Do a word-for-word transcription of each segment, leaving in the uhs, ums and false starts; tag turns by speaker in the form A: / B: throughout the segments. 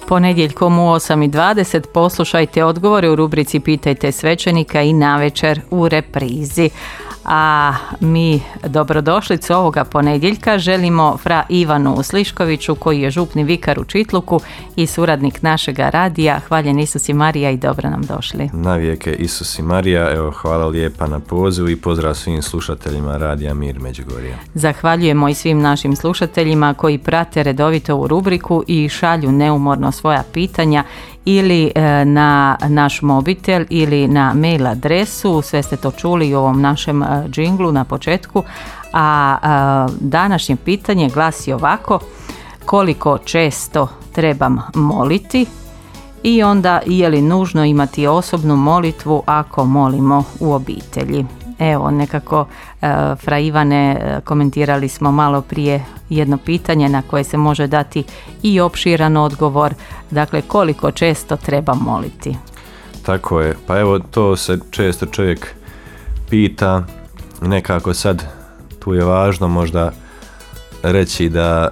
A: Ponedjeljkom u osam i dvadeset poslušajte odgovore u rubrici Pitajte svećenika i navečer u reprizi. A mi dobrodošlicu ovoga ponedjeljka želimo fra Ivanu Sliškoviću, koji je župni vikar u Čitluku i suradnik našega radija. Hvaljen Isus i Marija i dobro nam došli.
B: Navijeke Isus i Marija, evo hvala lijepa na pozivu i pozdrav svim slušateljima Radija Mir Međugorje.
A: Zahvaljujemo i svim našim slušateljima koji prate redovito ovu rubriku i šalju neumorno svoja pitanja ili e, na naš mobitel ili na mail adresu. Sve ste to čuli u ovom našem e, džinglu na početku. A, a današnje pitanje glasi ovako: koliko često trebam moliti i onda je li nužno imati osobnu molitvu ako molimo u obitelji? Evo, nekako e, fra Ivane, komentirali smo malo prije jedno pitanje na koje se može dati i opširan odgovor. Dakle, koliko često treba moliti?
B: Tako je, pa evo to se često čovjek pita. Nekako sad tu je važno možda reći da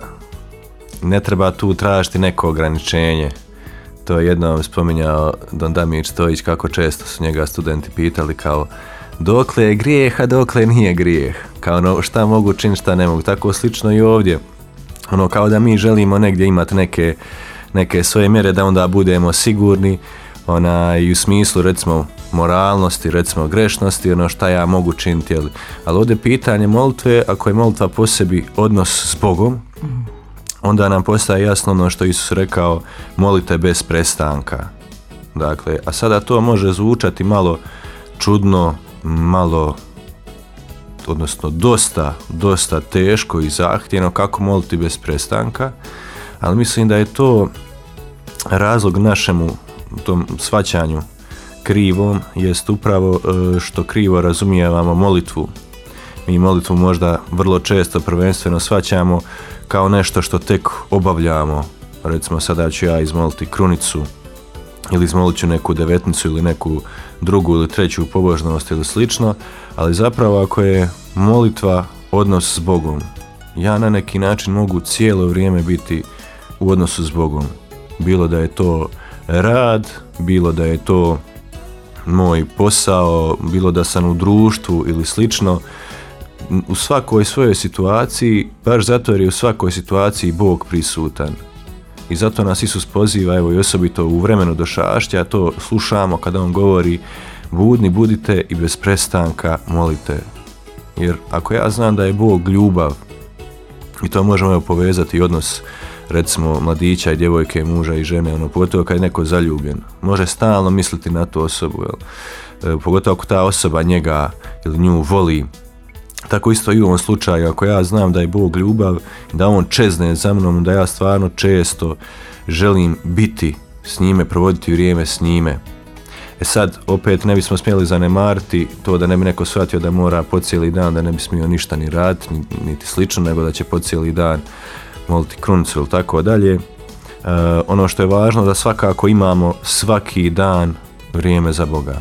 B: ne treba tu tražiti neko ograničenje. To je jednom spominjao Don Damir Stojić, kako često su njega studenti pitali kao dokle je grijeh, a dokle nije grijeh. Kao ono, šta mogu činiti, šta ne mogu. Tako slično i ovdje. Ono, kao da mi želimo negdje imati neke, neke svoje mjere da onda budemo sigurni, ona, i u smislu recimo moralnosti, recimo grešnosti, ono šta ja mogu činiti. Ali, ali ovdje pitanje molitve, ako je molitva po sebi odnos s Bogom, onda nam postaje jasno ono što Isus rekao, molite bez prestanka. Dakle, a sada to može zvučati malo čudno, malo, odnosno dosta, dosta teško i zahtjevno kako moliti bez prestanka, ali mislim da je to razlog našemu tom shvaćanju krivom, jest upravo što krivo razumijevamo molitvu. Mi molitvu možda vrlo često prvenstveno shvaćamo kao nešto što tek obavljamo. Recimo sada ću ja izmoliti krunicu ili izmolit ću neku devetnicu ili neku drugu ili treću pobožnost ili slično, ali zapravo ako je molitva odnos s Bogom, ja na neki način mogu cijelo vrijeme biti u odnosu s Bogom. Bilo da je to rad, bilo da je to moj posao, bilo da sam u društvu ili slično, u svakoj svojoj situaciji, baš zato jer je u svakoj situaciji Bog prisutan. I zato nas Isus poziva, evo i osobito u vremenu došašća, to slušamo kada on govori budni budite i bez prestanka molite. Jer ako ja znam da je Bog ljubav, i to možemo evo povezati odnos recimo mladića i djevojke, muža i žene, ono, pogotovo kad je neko zaljubljen, može stalno misliti na tu osobu, jel? E, pogotovo ako ta osoba njega ili nju voli. Tako isto i u ovom slučaju, ako ja znam da je Bog ljubav, da on čezne za mnom, da ja stvarno često želim biti s njime, provoditi vrijeme s njime. E sad, opet ne bismo smjeli zanemariti to da ne bi neko shvatio da mora po cijeli dan, da ne bi smio ništa ni raditi, niti slično, nego da će po cijeli dan moliti krunicu ili tako dalje. E, ono što je važno da svakako imamo svaki dan vrijeme za Boga.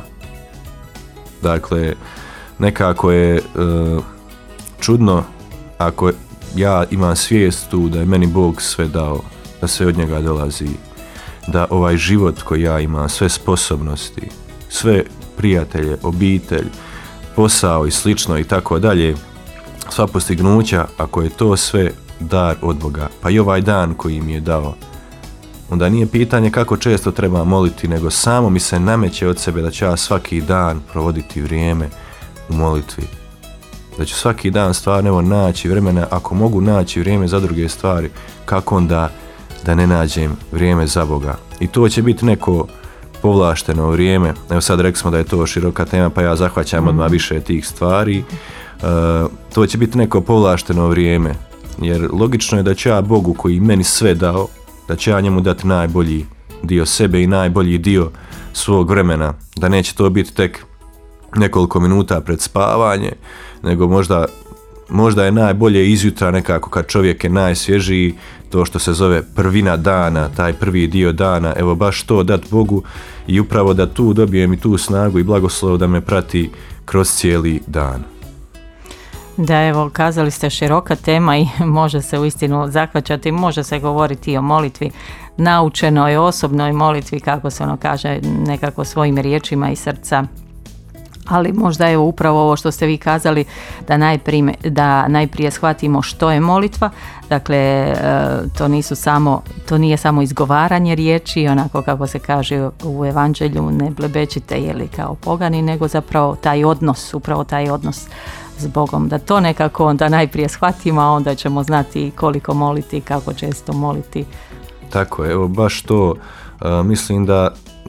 B: Dakle, nekako je e, čudno ako ja imam svijest tu da je meni Bog sve dao, da sve od njega dolazi, da ovaj život koji ja imam, sve sposobnosti, sve prijatelje, obitelj, posao i slično i tako dalje, sva postignuća, ako je to sve dar od Boga, pa i ovaj dan koji mi je dao, onda nije pitanje kako često treba moliti, nego samo mi se nameće od sebe da ću ja svaki dan provoditi vrijeme u molitvi. Da ću svaki dan stvarno evo naći vremena, ako mogu naći vrijeme za druge stvari, kako onda da ne nađem vrijeme za Boga. I to će biti neko povlašteno vrijeme. Evo sad rekli smo da je to široka tema, pa ja zahvaćam odmah više tih stvari. Uh, to će biti neko povlašteno vrijeme, jer logično je da ću ja Bogu koji meni sve dao, da ću ja njemu dati najbolji dio sebe i najbolji dio svog vremena, da neće to biti tek nekoliko minuta pred spavanje, nego možda, možda je najbolje izjutra nekako kad čovjek je najsvježiji, to što se zove prvina dana, taj prvi dio dana, evo baš to dat Bogu i upravo da tu dobijem i tu snagu i blagoslov da me prati kroz cijeli dan.
A: Da, evo, kazali ste široka tema i može se uistinu zahvaćati, može se govoriti i o molitvi, naučenoj, osobnoj molitvi, kako se ono kaže, nekako svojim riječima i srca. Ali možda evo upravo ovo što ste vi kazali, da najprije, da najprije shvatimo što je molitva. Dakle, to nisu samo, to nije samo izgovaranje riječi, onako kako se kaže u evanđelju, ne blebećite jeli kao pogani, nego zapravo taj odnos, upravo taj odnos s Bogom. Da to nekako onda najprije shvatimo, a onda ćemo znati koliko moliti i kako često moliti.
B: Tako je, evo baš to, a, mislim da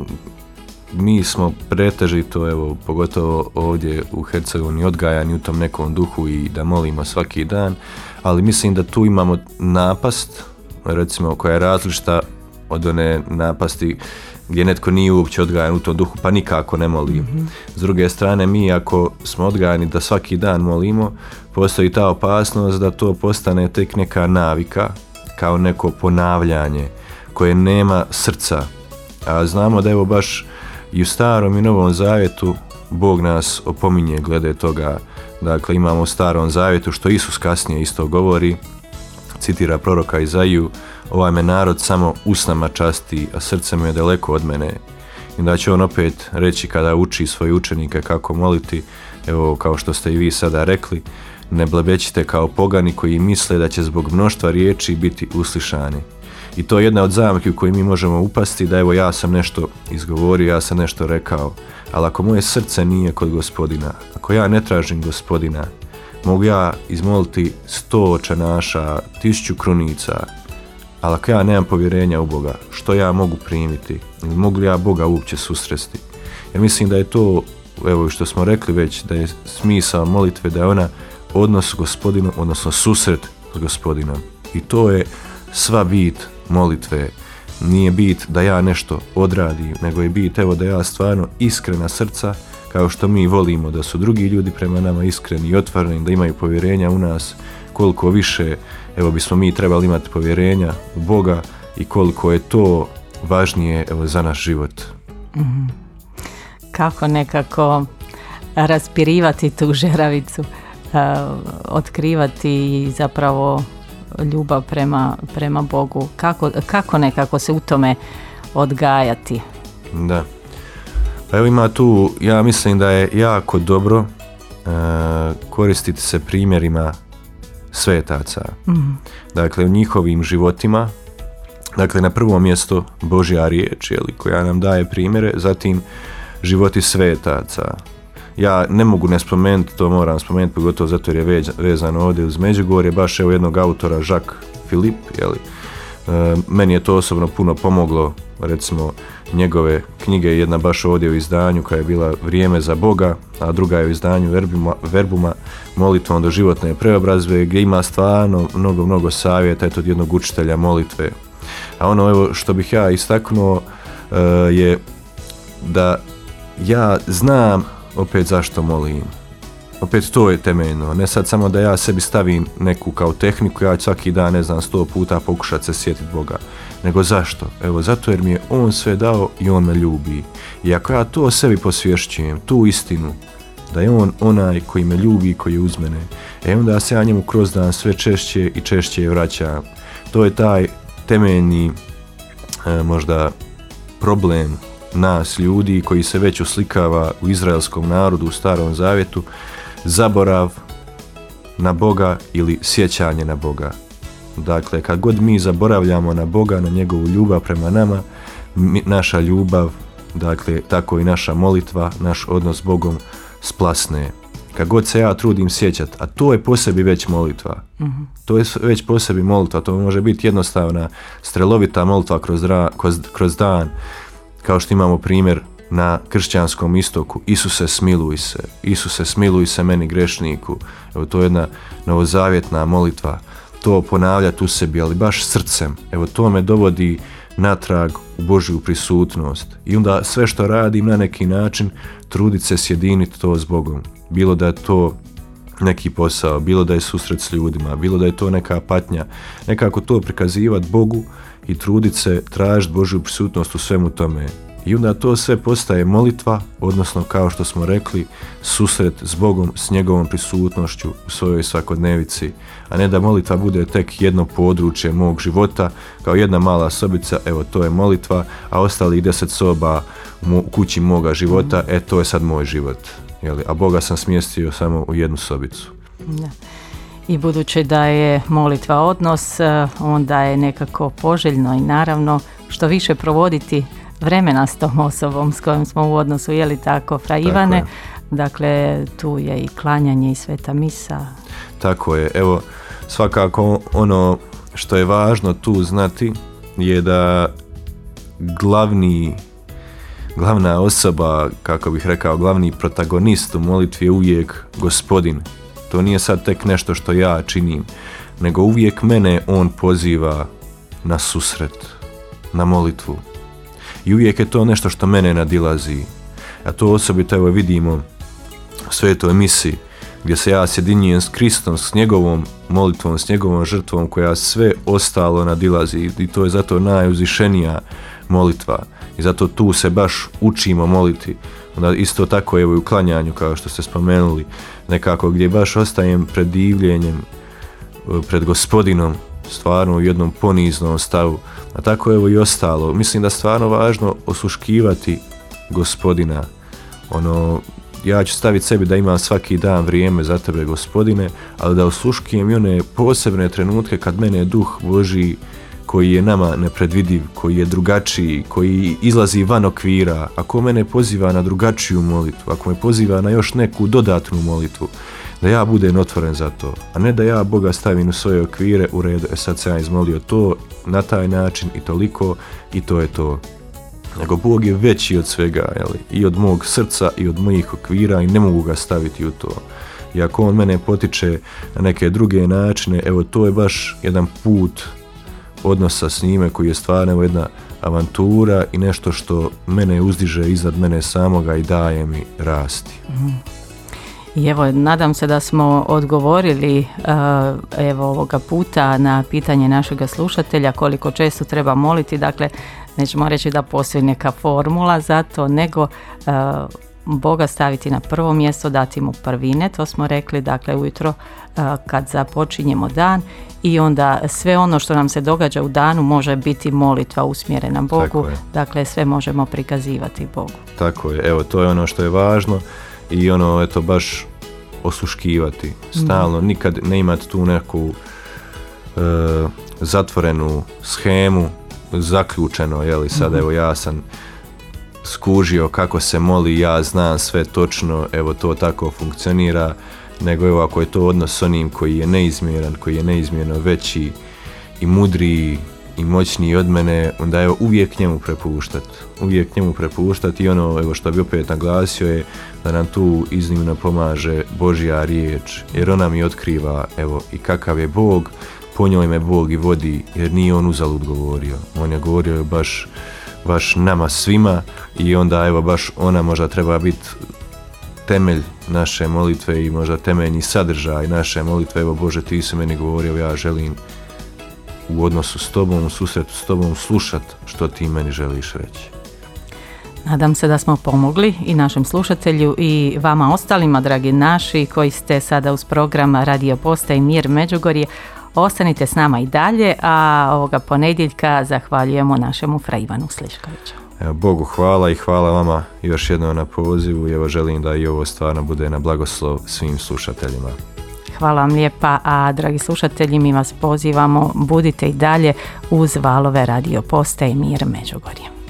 B: mi smo pretežito, evo, pogotovo ovdje u Hercegovini, odgajani u tom nekom duhu i da molimo svaki dan, ali mislim da tu imamo napast, recimo, koja je različita od one napasti gdje netko nije uopće odgajan u tom duhu, pa nikako ne moli. Mm-hmm. S druge strane, mi ako smo odgajani da svaki dan molimo, postoji ta opasnost da to postane tek neka navika, kao neko ponavljanje koje nema srca. A znamo da evo baš i u Starom i Novom Zavjetu Bog nas opominje glede toga. Dakle, imamo u Starom Zavjetu, što Isus kasnije isto govori, citira proroka Izaiju: ovaj me narod samo usnama časti, a srce mu je daleko od mene. I da će on opet reći kada uči svoje učenike kako moliti, evo kao što ste i vi sada rekli, ne blebećite kao pogani koji misle da će zbog mnoštva riječi biti uslišani. I to je jedna od zamki u kojoj mi možemo upasti, da evo ja sam nešto izgovorio, ja sam nešto rekao, ali ako moje srce nije kod Gospodina, ako ja ne tražim Gospodina, mogu ja izmoliti sto očenaša, tisuću krunica, ali ako ja nemam povjerenja u Boga, što ja mogu primiti? Mogu li ja Boga uopće susresti? Jer mislim da je to, evo što smo rekli već, da je smisao molitve, da je ona odnos s Gospodinom, odnosno susret s Gospodinom. I to je sva bit molitve. Nije bit da ja nešto odradim, nego je bit evo da ja stvarno iskrena srca, kao što mi volimo da su drugi ljudi prema nama iskreni i otvoreni, da imaju povjerenja u nas, koliko više evo bismo mi trebali imati povjerenja u Boga i koliko je to važnije evo za naš život.
A: Mm-hmm. Kako nekako raspirivati tu žeravicu, uh, otkrivati zapravo ljubav prema, prema Bogu, kako, kako nekako se u tome odgajati? Da.
B: Pa evo ima tu, ja mislim da je jako dobro uh, koristiti se primjerima svetaca. Mm. Dakle, u njihovim životima, dakle, na prvo mjesto Božja riječ, jeli, koja nam daje primjere, zatim životi svetaca. Ja ne mogu ne spomenuti, to moram spomenuti, pogotovo zato jer je vezano ovdje uz Međugorje, baš evo jednog autora, Jacques Philippe, jeli. E, meni je to osobno puno pomoglo, recimo njegove knjige, jedna baš ovdje u izdanju koja je bila Vrijeme za Boga, a druga je u izdanju Verbuma, Verbuma molitvom do životne preobrazbe, gdje ima stvarno mnogo, mnogo savjeta, eto od jednog učitelja molitve. A ono evo što bih ja istaknuo e, je da ja znam opet zašto molim. Opet to je temeljno, ne sad samo da ja sebi stavim neku kao tehniku, ja ću svaki dan, ne znam, sto puta pokušati se sjetiti Boga, nego zašto? Evo, zato jer mi je On sve dao i On me ljubi. I ako ja to sebi posvješćujem, tu istinu, da je On onaj koji me ljubi i koji je uz mene, e onda se ja njemu kroz dan sve češće i češće vraćam. To je taj temeljni e, možda problem nas ljudi koji se već uslikava u izraelskom narodu u Starom Zavjetu, zaborav na Boga ili sjećanje na Boga. Dakle, kad god mi zaboravljamo na Boga, na njegovu ljubav prema nama, mi, naša ljubav, dakle, tako i naša molitva, naš odnos s Bogom splasne. Kad god se ja trudim sjećati, a to je po sebi već molitva. Mm-hmm. To je već po sebi molitva, to može biti jednostavna, strelovita molitva kroz, kroz, kroz dan, kao što imamo primjer na kršćanskom istoku, Isuse smiluj se, Isuse smiluj se meni grešniku. Evo to je jedna novozavjetna molitva, to ponavljati u sebi, ali baš srcem. Evo to me dovodi natrag u Božju prisutnost. I onda sve što radim na neki način, truditi se sjediniti to s Bogom. Bilo da je to neki posao, bilo da je susret s ljudima, bilo da je to neka patnja. Nekako to prikazivati Bogu i truditi se tražiti Božju prisutnost u svemu tome. I onda to sve postaje molitva, odnosno kao što smo rekli, susret s Bogom, s njegovom prisutnošću u svojoj svakodnevici, a ne da molitva bude tek jedno područje mog života, kao jedna mala sobica, evo to je molitva, a ostalih deset soba u kući moga života, e to je sad moj život. Jeli? A Boga sam smjestio samo u jednu sobicu.
A: Da. I budući da je molitva odnos, onda je nekako poželjno i naravno što više provoditi vremena s tom osobom s kojom smo u odnosu, je li tako, Fra Ivane?
B: Tako
A: dakle, tu je i klanjanje i sveta misa.
B: Tako je, evo, svakako ono što je važno tu znati je da glavni, glavna osoba, kako bih rekao, glavni protagonist u molitvi je uvijek Gospodin. To nije sad tek nešto što ja činim, nego uvijek mene on poziva na susret, na molitvu. I uvijek je to nešto što mene nadilazi. A to osobito evo vidimo u svetoj misi, gdje se ja sjedinjujem s Kristom, s njegovom molitvom, s njegovom žrtvom koja sve ostalo nadilazi. I to je zato najuzvišenija molitva. I zato tu se baš učimo moliti. Onda isto tako evo i u klanjanju, kao što ste spomenuli, nekako gdje baš ostajem pred divljenjem, pred Gospodinom, stvarno u jednom poniznom stavu. A tako evo i ostalo. Mislim da je stvarno važno osluškivati Gospodina. Ono, ja ću staviti sebi da imam svaki dan vrijeme za tebe, Gospodine, ali da osluškujem i one posebne trenutke kad mene Duh Božji, koji je nama nepredvidiv, koji je drugačiji, koji izlazi van okvira, ako mene poziva na drugačiju molitvu, ako me poziva na još neku dodatnu molitvu, da ja budem otvoren za to, a ne da ja Boga stavim u svoje okvire, u redu, e sad se ja izmolio to na taj način i toliko i to je to. Nego Bog je veći od svega, jeli? I od mog srca i od mojih okvira i ne mogu ga staviti u to. I ako on mene potiče na neke druge načine, evo to je baš jedan put odnosa s njime koji je stvarno jedna avantura i nešto što mene uzdiže iznad mene samoga i daje mi rasti.
A: Mm. I evo, nadam se da smo odgovorili uh, evo ovoga puta na pitanje našega slušatelja koliko često treba moliti. Dakle, nećemo reći da postoji neka formula za to, nego uh, Boga staviti na prvo mjesto, dati mu prvine, to smo rekli, dakle ujutro uh, kad započinjemo dan i onda sve ono što nam se događa u danu može biti molitva usmjerena Bogu, dakle sve možemo prikazivati Bogu. Tako
B: je, evo to je ono što je važno i ono eto baš osluškivati stalno, mm. nikad ne imati tu neku uh, zatvorenu shemu, zaključeno, jeli sad mm-hmm. evo ja sam skužio kako se moli, ja znam sve točno, evo to tako funkcionira, nego evo ako je to odnos s onim koji je neizmjeran, koji je neizmjerno veći i mudriji i moćniji od mene, onda evo uvijek njemu prepuštati, uvijek njemu prepuštati i ono evo što bi opet naglasio je da nam tu iznimno pomaže Božja riječ, jer ona mi otkriva evo i kakav je Bog, po njoj me Bog i vodi, jer nije on uzalud govorio, on je govorio baš baš nama svima i onda evo baš ona možda treba biti temelj naše molitve i možda temeljni sadržaj naše molitve. Evo Bože, ti si meni govorio, ja želim u odnosu s tobom, u susretu s tobom slušat što ti meni želiš reći.
A: Nadam se da smo pomogli i našem slušatelju i vama ostalima, dragi naši, koji ste sada uz program Radio Postaje Mir Međugorje. Ostanite s nama i dalje, a ovoga ponedjeljka zahvaljujemo našemu Fra Ivanu Sliškoviću.
B: Evo, Bogu hvala i hvala vama još jednom na pozivu i evo želim da i ovo stvarno bude na blagoslov svim slušateljima.
A: Hvala vam lijepa, a dragi slušatelji, mi vas pozivamo, budite i dalje uz valove Radio Postaje Mir Međugorje.